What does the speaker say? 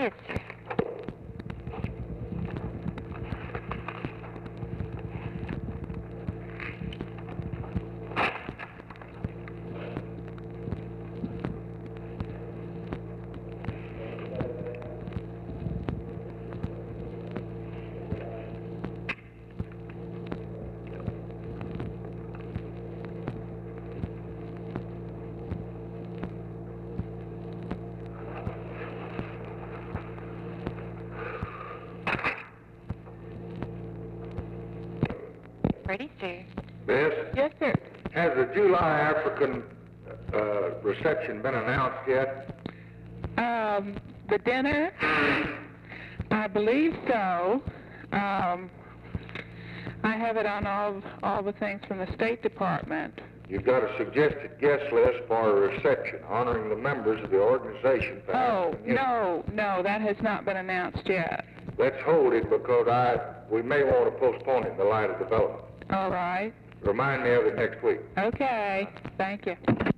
Yes, sir. Ready, sir. Miss, Yes, sir. has the July African reception been announced yet? The dinner, I believe so. I have it on all the things from the State Department. You've got a suggested guest list for a reception honoring the members of the Organization for Oh, African Unity. no, that has not been announced yet. Let's hold it because we may want to postpone it in the light of development. All right. Remind me of it next week. Okay. Thank you.